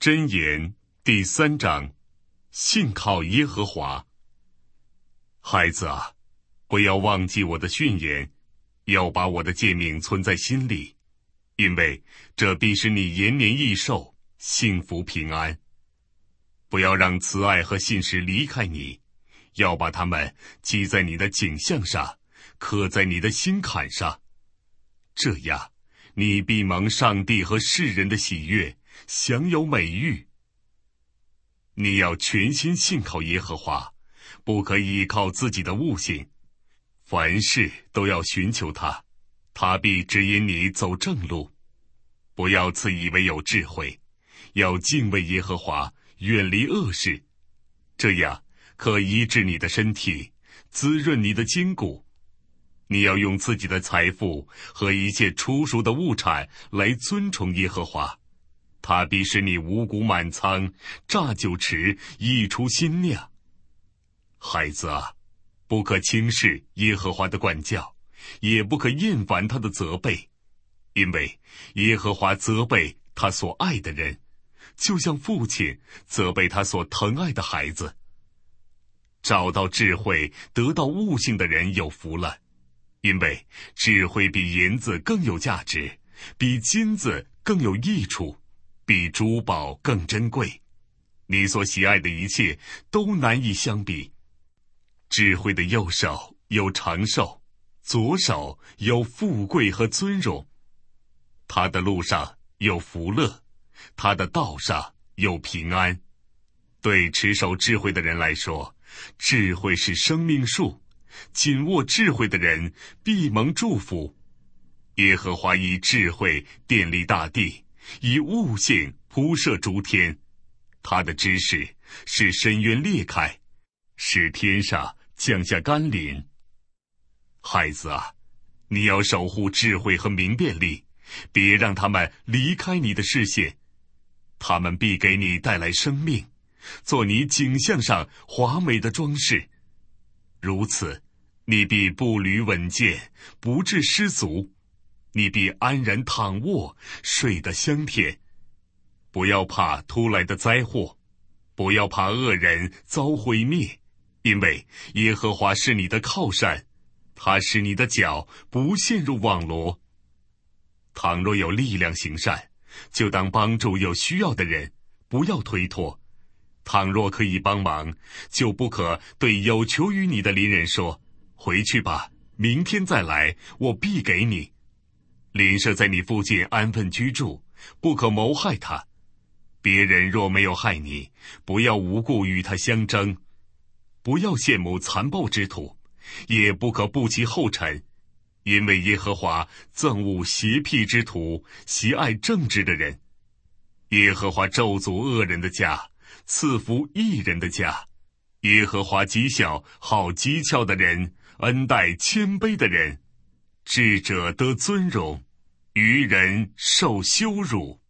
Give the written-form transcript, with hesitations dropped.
箴言第3章，信靠耶和华。孩子啊，不要忘记我的训言，要把我的诫命存在心里，因为这必使你延年益寿，幸福平安。不要让慈爱和信实离开你，要把它们记在你的颈项上，刻在你的心坎上。这样，你必蒙上帝和世人的喜悦，享有美誉。你要全心信靠耶和华，不可依靠自己的悟性，凡事都要寻求他，他必指引你走正路。不要自以为有智慧，要敬畏耶和华，远离恶事，这样可医治你的身体，滋润你的筋骨。你要用自己的财富和一切出熟的物产来尊崇耶和华，他必使你五谷满仓，榨酒池溢出新酿。孩子啊，不可轻视耶和华的管教，也不可厌烦他的责备，因为耶和华责备他所爱的人，就像父亲责备他所疼爱的孩子。找到智慧，得到悟性的人有福了，因为智慧比银子更有价值，比金子更有益处，比珠宝更珍贵。你所喜爱的一切都难以相比。智慧的右手有长寿，左手有富贵和尊荣。他的路上有福乐，他的道上有平安。对持守智慧的人来说，智慧是生命树，紧握智慧的人必蒙祝福。耶和华以智慧奠立大地，以悟性铺设诸天。他的知识使深渊裂开，使天上降下甘霖。孩子啊，你要守护智慧和明辨力，别让他们离开你的视线。他们必给你带来生命，做你颈项上华美的装饰。如此，你必步履稳健，不致失足。你必安然躺卧，睡得香甜。不要怕突来的灾祸，不要怕恶人遭毁灭，因为耶和华是你的靠山，他使你的脚不陷入网罗。倘若有力量行善，就当帮助有需要的人，不要推脱。倘若可以帮忙，就不可对有求于你的邻人说，回去吧，明天再来，我必给你。邻舍在你附近安分居住，不可谋害他。别人若没有害你，不要无故与他相争。不要羡慕残暴之徒，也不可步其后尘，因为耶和华憎恶邪僻之徒，喜爱正直的人。耶和华咒诅恶人的家，赐福义人的家。耶和华讥笑好讥诮的人，恩待谦卑的人。智者得尊荣，愚人受羞辱。